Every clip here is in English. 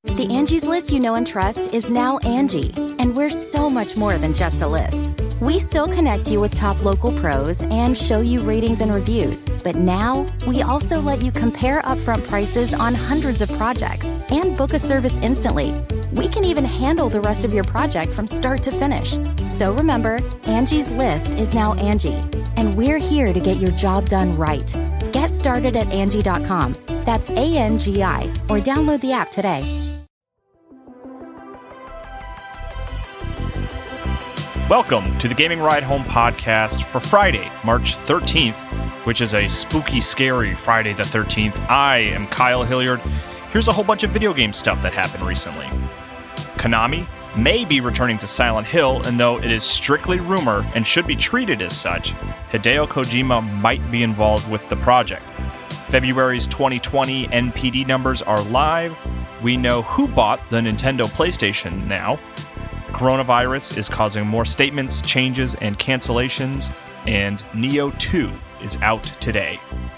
The Angie's List you know and trust is now Angie, and we're so much more than just a list. We still connect you with top local pros and show you ratings and reviews, but now we also let you compare upfront prices on hundreds of projects and book a service instantly. We can even handle the rest of your project from start to finish. So remember, Angie's List is now Angie, and we're here to get your job done right. Get started at Angie.com. That's ANGI, or download the app today. Welcome to the Gaming Ride Home podcast for Friday, March 13th, which is a spooky, scary Friday the 13th. I am Kyle Hilliard. Here's a whole bunch of video game stuff that happened recently. Konami may be returning to Silent Hill, and though it is strictly rumor and should be treated as such, Hideo Kojima might be involved with the project. February's 2020 NPD numbers are live. We know who bought the Nintendo PlayStation now. Coronavirus is causing more statements, changes, and cancellations, and Nioh 2 is out today.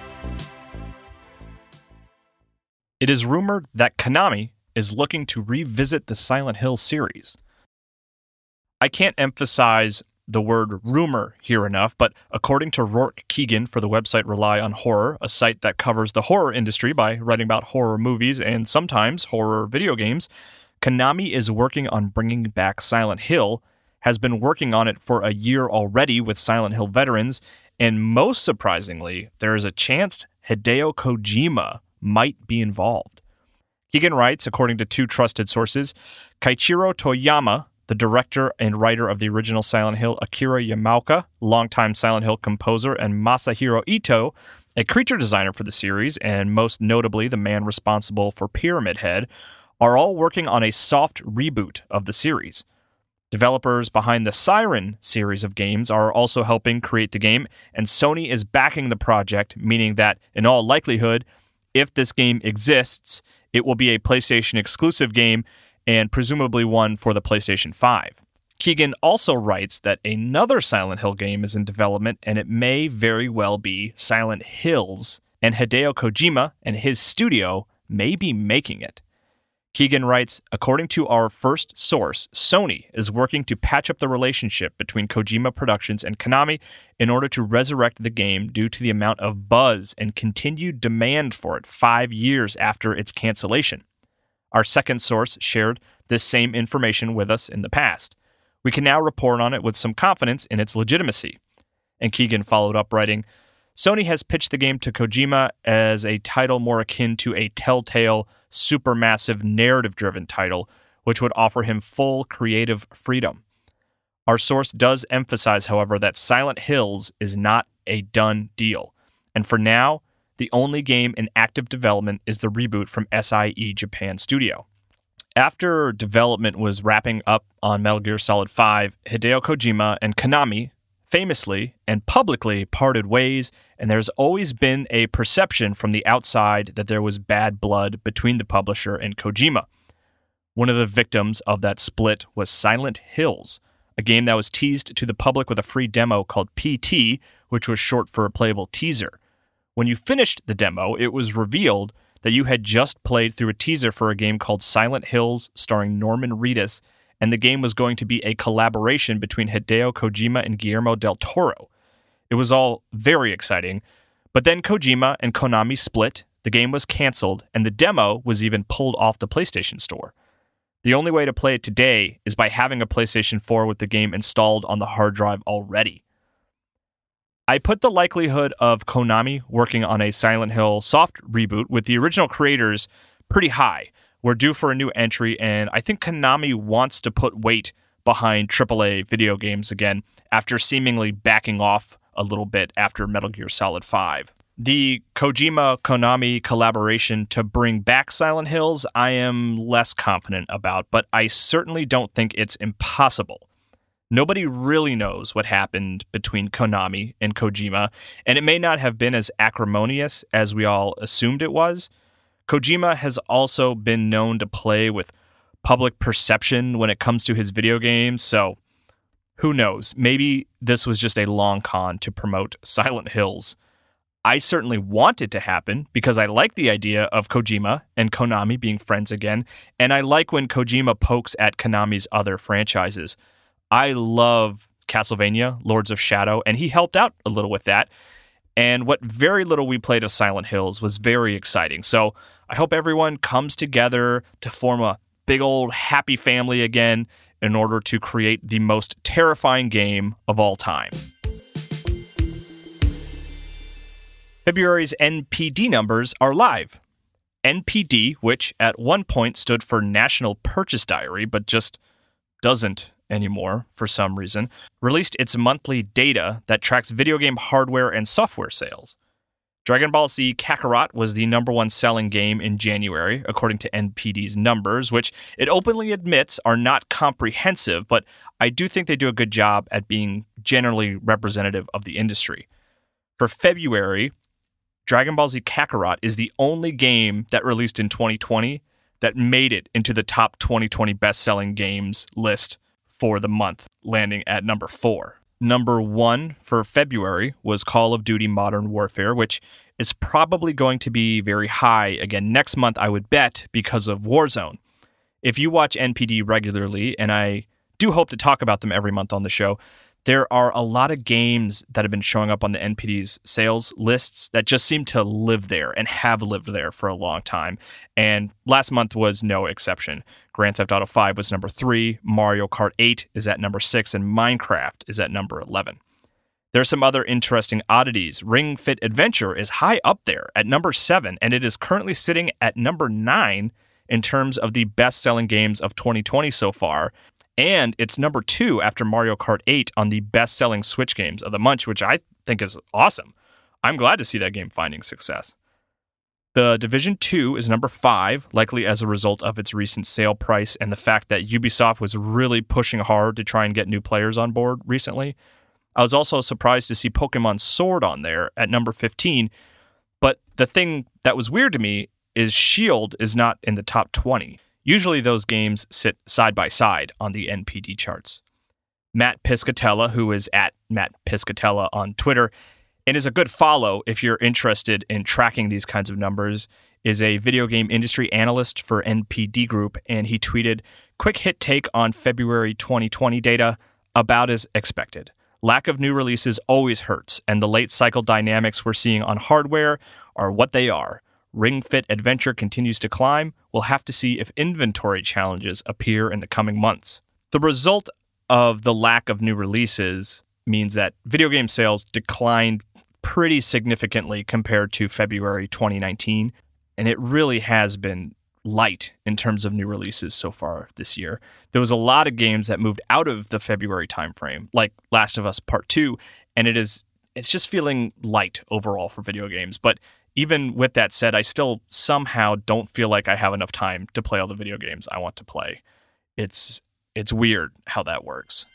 It is rumored that Konami is looking to revisit the Silent Hill series. I can't emphasize the word rumor here enough, but according to Rourke Keegan for the website Rely on Horror, a site that covers the horror industry by writing about horror movies and sometimes horror video games, Konami is working on bringing back Silent Hill, has been working on it for a year already with Silent Hill veterans, and most surprisingly, there is a chance Hideo Kojima might be involved. Keegan writes, according to two trusted sources, Keiichiro Toyama, the director and writer of the original Silent Hill, Akira Yamaoka, longtime Silent Hill composer, and Masahiro Ito, a creature designer for the series, and most notably the man responsible for Pyramid Head, are all working on a soft reboot of the series. Developers behind the Siren series of games are also helping create the game, and Sony is backing the project, meaning that, in all likelihood, if this game exists, it will be a PlayStation exclusive game and presumably one for the PlayStation 5. Keegan also writes that another Silent Hill game is in development, and it may very well be Silent Hills, and Hideo Kojima and his studio may be making it. Keegan writes, according to our first source, Sony is working to patch up the relationship between Kojima Productions and Konami in order to resurrect the game due to the amount of buzz and continued demand for it 5 years after its cancellation. Our second source shared this same information with us in the past. We can now report on it with some confidence in its legitimacy. And Keegan followed up writing, Sony has pitched the game to Kojima as a title more akin to a Telltale, supermassive, narrative-driven title, which would offer him full creative freedom. Our source does emphasize, however, that Silent Hills is not a done deal, and for now, the only game in active development is the reboot from SIE Japan Studio. After development was wrapping up on Metal Gear Solid 5, Hideo Kojima and Konami famously and publicly parted ways, and there's always been a perception from the outside that there was bad blood between the publisher and Kojima. One of the victims of that split was Silent Hills, a game that was teased to the public with a free demo called PT, which was short for a playable teaser. When you finished the demo, it was revealed that you had just played through a teaser for a game called Silent Hills starring Norman Reedus, and the game was going to be a collaboration between Hideo Kojima and Guillermo del Toro. It was all very exciting, but then Kojima and Konami split, the game was canceled, and the demo was even pulled off the PlayStation Store. The only way to play it today is by having a PlayStation 4 with the game installed on the hard drive already. I put the likelihood of Konami working on a Silent Hill soft reboot with the original creators pretty high. We're due for a new entry, and I think Konami wants to put weight behind AAA video games again after seemingly backing off a little bit after Metal Gear Solid 5. The Kojima-Konami collaboration to bring back Silent Hills, I am less confident about, but I certainly don't think it's impossible. Nobody really knows what happened between Konami and Kojima, and it may not have been as acrimonious as we all assumed it was. Kojima has also been known to play with public perception when it comes to his video games, so who knows? Maybe this was just a long con to promote Silent Hills. I certainly want it to happen because I like the idea of Kojima and Konami being friends again, and I like when Kojima pokes at Konami's other franchises. I love Castlevania, Lords of Shadow, and he helped out a little with that. And what very little we played of Silent Hills was very exciting. So I hope everyone comes together to form a big old happy family again in order to create the most terrifying game of all time. February's NPD numbers are live. NPD, which at one point stood for National Purchase Diary, but just doesn't anymore for some reason, released its monthly data that tracks video game hardware and software sales. Dragon Ball Z Kakarot was the number one selling game in January, according to NPD's numbers, which it openly admits are not comprehensive, but I do think they do a good job at being generally representative of the industry. For February, Dragon Ball Z Kakarot is the only game that released in 2020 that made it into the top 2020 best-selling games list for the month, landing at number 4. Number 1 for February was Call of Duty Modern Warfare, which is probably going to be very high again next month, I would bet, because of Warzone. If you watch NPD regularly, and I do hope to talk about them every month on the show, there are a lot of games that have been showing up on the NPD's sales lists that just seem to live there and have lived there for a long time. And last month was no exception. Grand Theft Auto 5 was number 3, Mario Kart 8 is at number 6, and Minecraft is at number 11. There's some other interesting oddities. Ring Fit Adventure is high up there at number 7, and it is currently sitting at number 9 in terms of the best-selling games of 2020 so far. And it's number 2 after Mario Kart 8 on the best-selling Switch games of the month, which I think is awesome. I'm glad to see that game finding success. The Division 2 is number 5, likely as a result of its recent sale price and the fact that Ubisoft was really pushing hard to try and get new players on board recently. I was also surprised to see Pokemon Sword on there at number 15, but the thing that was weird to me is Shield is not in the top 20. Usually those games sit side by side on the NPD charts. Matt Piscatella, who is at Matt Piscatella on Twitter, and is a good follow if you're interested in tracking these kinds of numbers, is a video game industry analyst for NPD Group, and he tweeted, "Quick hit take on February 2020 data, about as expected. Lack of new releases always hurts, and the late cycle dynamics we're seeing on hardware are what they are. Ring Fit Adventure continues to climb. We'll have to see if inventory challenges appear in the coming months." The result of the lack of new releases means that video game sales declined pretty significantly compared to February 2019, and it really has been light in terms of new releases so far this year. There was a lot of games that moved out of the February timeframe, like Last of Us Part 2, and it's just feeling light overall for video games. But even with that said, I still somehow don't feel like I have enough time to play all the video games I want to play. It's weird how that works.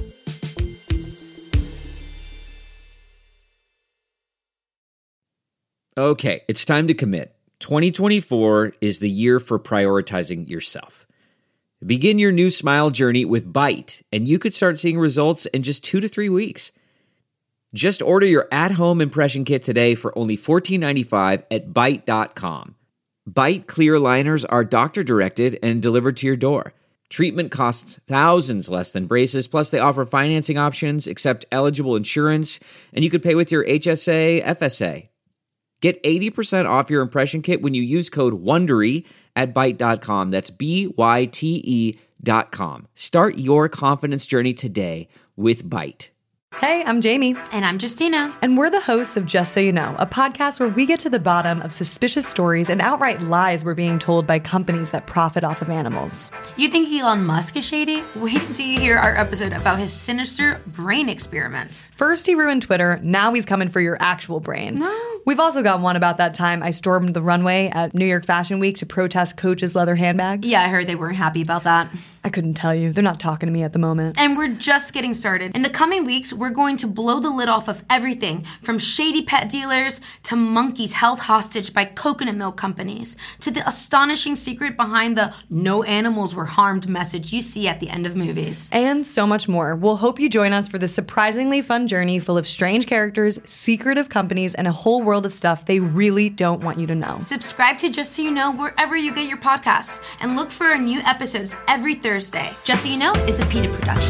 Okay, it's time to commit. 2024 is the year for prioritizing yourself. Begin your new smile journey with Byte, and you could start seeing results in just 2 to 3 weeks. Just order your at-home impression kit today for only $14.95 at Byte.com. Byte clear liners are doctor-directed and delivered to your door. Treatment costs thousands less than braces, plus they offer financing options, accept eligible insurance, and you could pay with your HSA, FSA. Get 80% off your impression kit when you use code WONDERY at Byte.com. That's BYTE.com. Start your confidence journey today with Byte. Hey, I'm Jamie. And I'm Justina. And we're the hosts of Just So You Know, a podcast where we get to the bottom of suspicious stories and outright lies we're being told by companies that profit off of animals. You think Elon Musk is shady? Wait till you hear our episode about his sinister brain experiments. First he ruined Twitter, now he's coming for your actual brain. No. We've also got one about that time I stormed the runway at New York Fashion Week to protest Coach's leather handbags. Yeah, I heard they weren't happy about that. I couldn't tell you. They're not talking to me at the moment. And we're just getting started. In the coming weeks, we're going to blow the lid off of everything from shady pet dealers to monkeys held hostage by coconut milk companies to the astonishing secret behind the "no animals were harmed" message you see at the end of movies. And so much more. We'll hope you join us for this surprisingly fun journey full of strange characters, secretive companies, and a whole world of stuff they really don't want you to know. Subscribe to Just So You Know wherever you get your podcasts and look for our new episodes every Thursday. Just So You Know is a PETA production.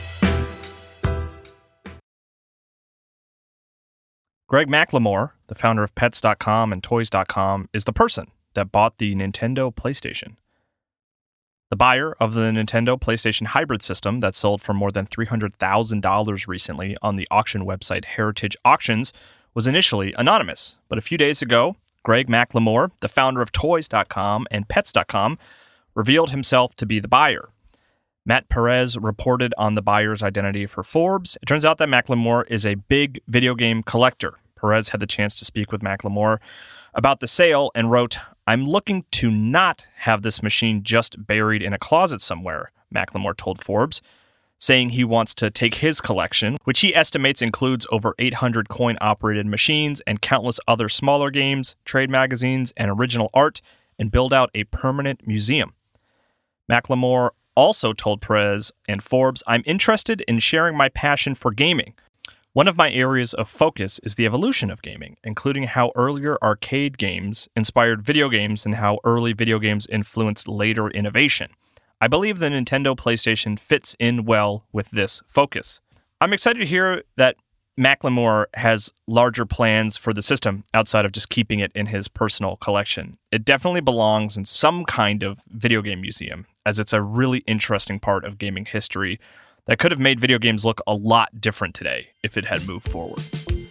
Greg McLemore, the founder of Pets.com and Toys.com, is the person that bought the Nintendo PlayStation. The buyer of the Nintendo PlayStation Hybrid system that sold for more than $300,000 recently on the auction website Heritage Auctions was initially anonymous, but a few days ago, Greg McLemore, the founder of Toys.com and Pets.com, revealed himself to be the buyer. Matt Perez reported on the buyer's identity for Forbes. It turns out that McLemore is a big video game collector. Perez had the chance to speak with McLemore about the sale and wrote, "I'm looking to not have this machine just buried in a closet somewhere," McLemore told Forbes, saying he wants to take his collection, which he estimates includes over 800 coin-operated machines and countless other smaller games, trade magazines, and original art, and build out a permanent museum. McLemore also told Perez and Forbes, "I'm interested in sharing my passion for gaming. One of my areas of focus is the evolution of gaming, including how earlier arcade games inspired video games and how early video games influenced later innovation. I believe the Nintendo PlayStation fits in well with this focus." I'm excited to hear that McLemore has larger plans for the system outside of just keeping it in his personal collection. It definitely belongs in some kind of video game museum, as it's a really interesting part of gaming history that could have made video games look a lot different today if it had moved forward.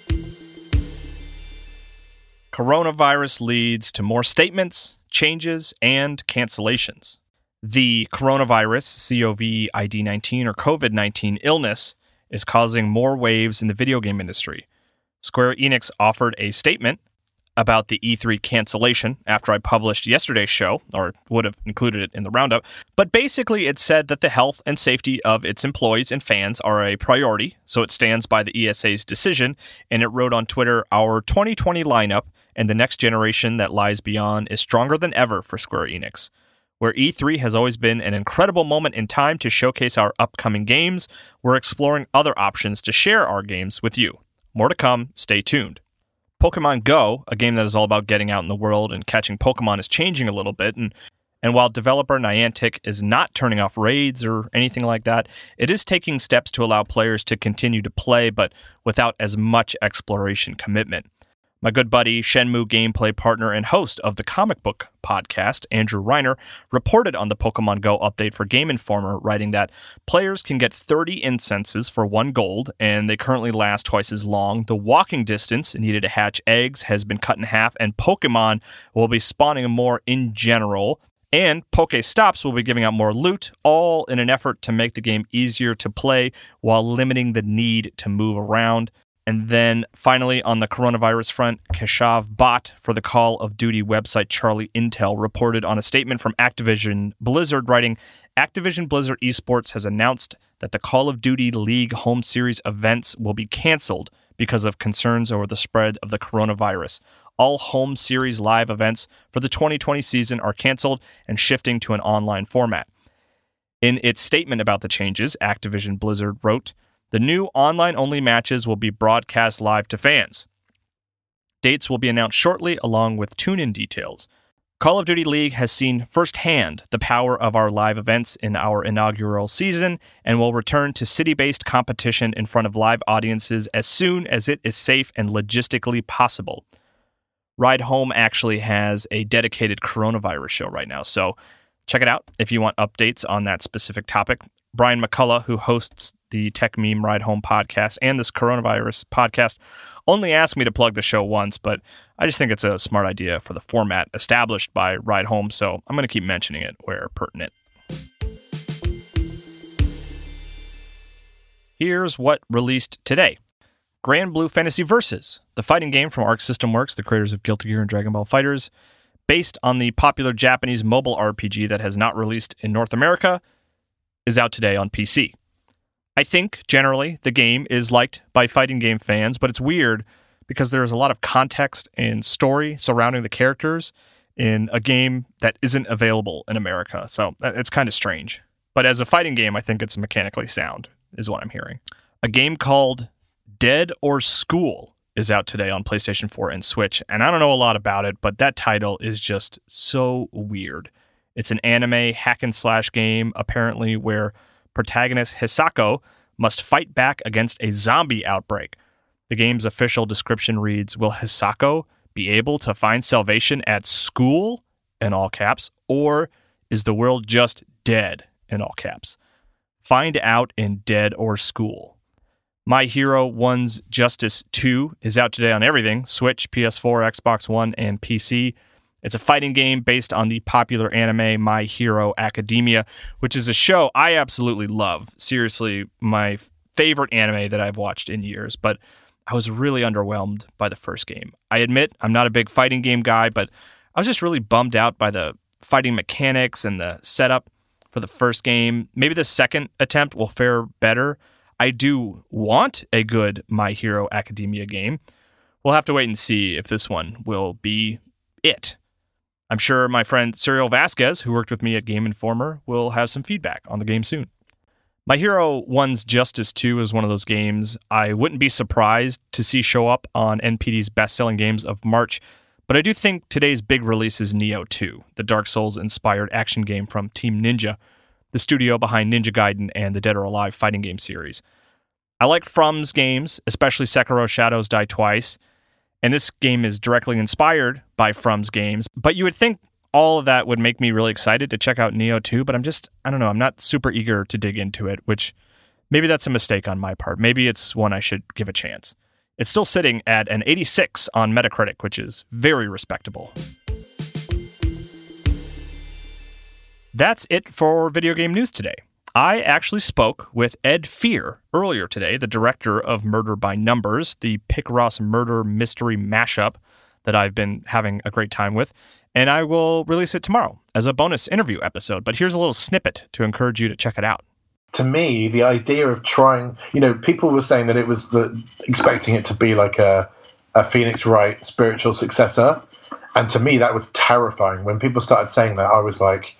Coronavirus leads to more statements, changes, and cancellations. The coronavirus, COVID-19 or COVID-19 illness, is causing more waves in the video game industry. Square Enix offered a statement about the E3 cancellation after I published yesterday's show, or would have included it in the roundup, but basically it said that the health and safety of its employees and fans are a priority, so it stands by the ESA's decision, and it wrote on Twitter, "Our 2020 lineup and the next generation that lies beyond is stronger than ever for Square Enix. Where E3 has always been an incredible moment in time to showcase our upcoming games, we're exploring other options to share our games with you. More to come, stay tuned." Pokemon Go, a game that is all about getting out in the world and catching Pokemon, is changing a little bit, and while developer Niantic is not turning off raids or anything like that, it is taking steps to allow players to continue to play, but without as much exploration commitment. My good buddy, Shenmue gameplay partner and host of the comic book podcast, Andrew Reiner, reported on the Pokemon Go update for Game Informer, writing that players can get 30 incenses for 1 gold, and they currently last twice as long. The walking distance needed to hatch eggs has been cut in half, and Pokemon will be spawning more in general. And Pokestops will be giving out more loot, all in an effort to make the game easier to play while limiting the need to move around. And then finally, on the coronavirus front, Keshav Bhatt for the Call of Duty website Charlie Intel reported on a statement from Activision Blizzard, writing, "Activision Blizzard Esports has announced that the Call of Duty League home series events will be canceled because of concerns over the spread of the coronavirus. All home series live events for the 2020 season are canceled and shifting to an online format." In its statement about the changes, Activision Blizzard wrote, "The new online-only matches will be broadcast live to fans. Dates will be announced shortly, along with tune-in details. Call of Duty League has seen firsthand the power of our live events in our inaugural season and will return to city-based competition in front of live audiences as soon as it is safe and logistically possible." Ride Home actually has a dedicated coronavirus show right now, so check it out if you want updates on that specific topic. Brian McCullough, who hosts the Tech Meme Ride Home podcast and this coronavirus podcast, only asked me to plug the show once, but I just think it's a smart idea for the format established by Ride Home, so I'm going to keep mentioning it where pertinent. Here's what released today. Grand Blue Fantasy Versus, the fighting game from Arc System Works, the creators of Guilty Gear and Dragon Ball FighterZ, based on the popular Japanese mobile RPG that has not released in North America, is out today on PC. I think, generally, the game is liked by fighting game fans, but it's weird because there's a lot of context and story surrounding the characters in a game that isn't available in America, so it's kind of strange. But as a fighting game, I think it's mechanically sound, is what I'm hearing. A game called Dead or School is out today on PlayStation 4 and Switch, and I don't know a lot about it, but that title is just so weird. It's an anime hack-and-slash game, apparently, where protagonist Hisako must fight back against a zombie outbreak. The game's official description reads, will Hisako be able to find salvation at school, in all caps, or is the world just dead, in all caps? Find out in Dead or School. My Hero 1's Justice 2 is out today on everything, Switch, PS4, Xbox One, and PC. It's a fighting game based on the popular anime My Hero Academia, which is a show I absolutely love. Seriously, my favorite anime that I've watched in years, but I was really underwhelmed by the first game. I admit I'm not a big fighting game guy, but I was just really bummed out by the fighting mechanics and the setup for the first game. Maybe the second attempt will fare better. I do want a good My Hero Academia game. We'll have to wait and see if this one will be it. I'm sure my friend Cyril Vasquez, who worked with me at Game Informer, will have some feedback on the game soon. My Hero 1's Justice 2 is one of those games I wouldn't be surprised to see show up on NPD's best-selling games of March, but I do think today's big release is Nioh 2, the Dark Souls-inspired action game from Team Ninja, the studio behind Ninja Gaiden and the Dead or Alive fighting game series. I like From's games, especially Sekiro Shadows Die Twice, and this game is directly inspired by From's games, but you would think all of that would make me really excited to check out Nioh 2, but I'm not super eager to dig into it, which maybe that's a mistake on my part. Maybe it's one I should give a chance. It's still sitting at an 86 on Metacritic, which is very respectable. That's it for video game news today. I actually spoke with Ed Fear earlier today, the director of Murder by Numbers, the Picross murder mystery mashup that I've been having a great time with, and I will release it tomorrow as a bonus interview episode. But here's a little snippet to encourage you to check it out. To me, the idea of trying, people were saying that it was expecting it to be like a Phoenix Wright spiritual successor, and to me that was terrifying. When people started saying that, I was like,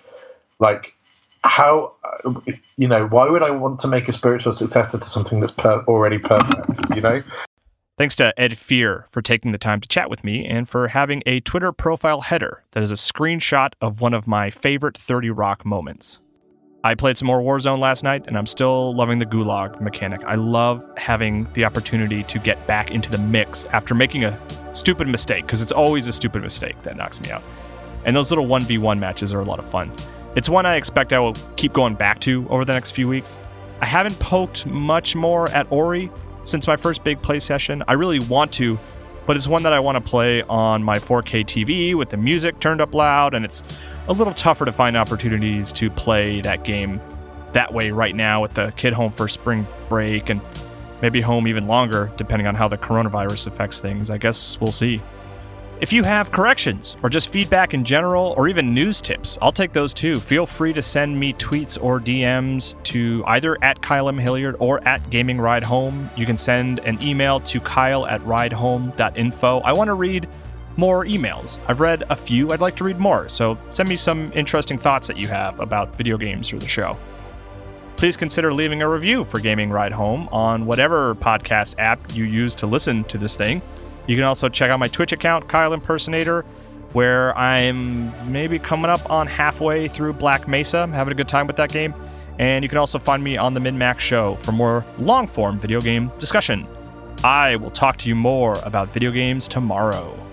how, why would I want to make a spiritual successor to something that's already perfect, Thanks to Ed Fear for taking the time to chat with me and for having a Twitter profile header that is a screenshot of one of my favorite 30 Rock moments. I played some more Warzone last night, and I'm still loving the Gulag mechanic. I love having the opportunity to get back into the mix after making a stupid mistake, because it's always a stupid mistake that knocks me out. And those little 1v1 matches are a lot of fun. It's one I expect I will keep going back to over the next few weeks. I haven't poked much more at Ori since my first big play session. I really want to, but it's one that I want to play on my 4K TV with the music turned up loud, and it's a little tougher to find opportunities to play that game that way right now with the kid home for spring break and maybe home even longer, depending on how the coronavirus affects things. I guess we'll see. If you have corrections or just feedback in general or even news tips, I'll take those too. Feel free to send me tweets or DMs to either at Kyle M. Hilliard or at Gaming Ride Home. You can send an email to kyle@ridehome.info. I want to read more emails. I've read a few. I'd like to read more. So send me some interesting thoughts that you have about video games or the show. Please consider leaving a review for Gaming Ride Home on whatever podcast app you use to listen to this thing. You can also check out my Twitch account, Kyle Impersonator, where I'm maybe coming up on halfway through Black Mesa. I'm having a good time with that game. And you can also find me on the MinMax Show for more long-form video game discussion. I will talk to you more about video games tomorrow.